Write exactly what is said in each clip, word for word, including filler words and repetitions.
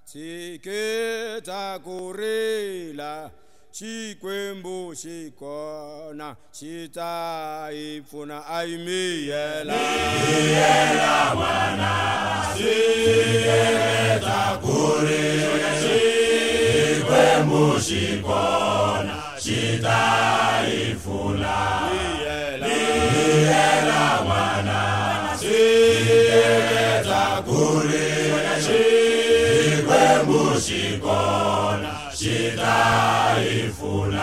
Siketa kurila Chikwembu shikona Chitaifuna aimiyela Miyela mwana Siketa kurila Chikwembu shikona Chitaifuna Miyela mwana Siketa kurila Chikwembu shikona Chitaifuna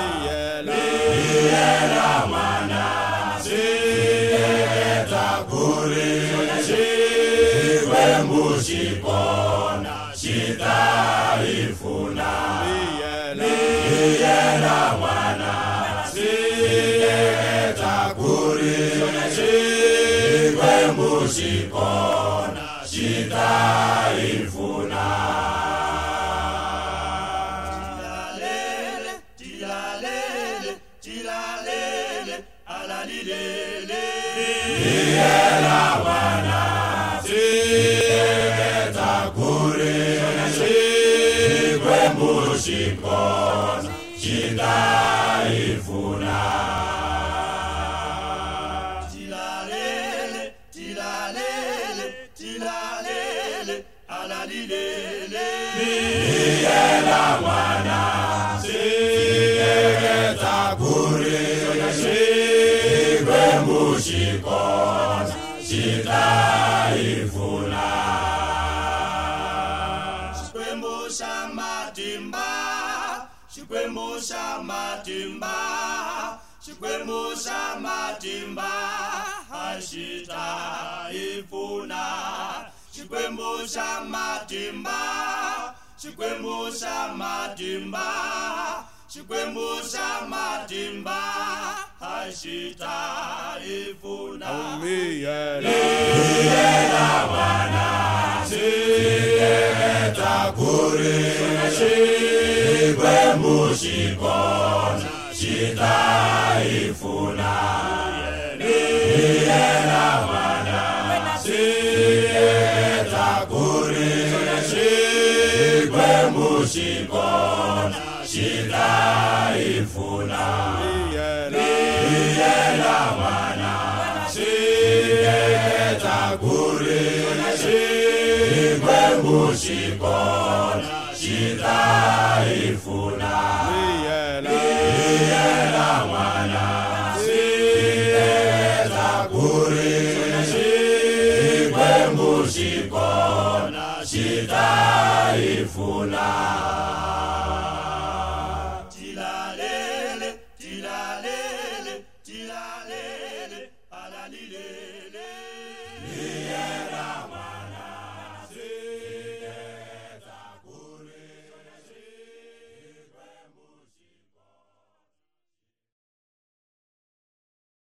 Miyela mwana Siketa kurila Chikwembu shikona Chitaifuna Miyela mwana Siketa kurila Chikwembu shikona Chitaifuna Miyela mwana Siketa kurila Chikwembu shikona Chitaifuna Tilalele, tilalele, tilalele, alalilele Miyela mwana Siketa kurila Chikwembu shikona Chitaifuna Chikwembu shamatimba Chikwembu shamatimba Chikwembu shamatimba Chitaifuna Chikwembu shamatimba Chikwembu shamatimba Chikwembu shamatimba Chitaifuna Miyela mwana Siketa kurila Chikwembu shikona Chitaifuna Miyela mwana Siketa kurila Chikwembu shikona Chitaifuna Miyela mwana Siketa kurila Chikwembu shikona Chitaifuna Miyela mwana Siketa kurila Chikwembu shikona Chitaifuna Tilalele, tilalele, tilalele, alalilele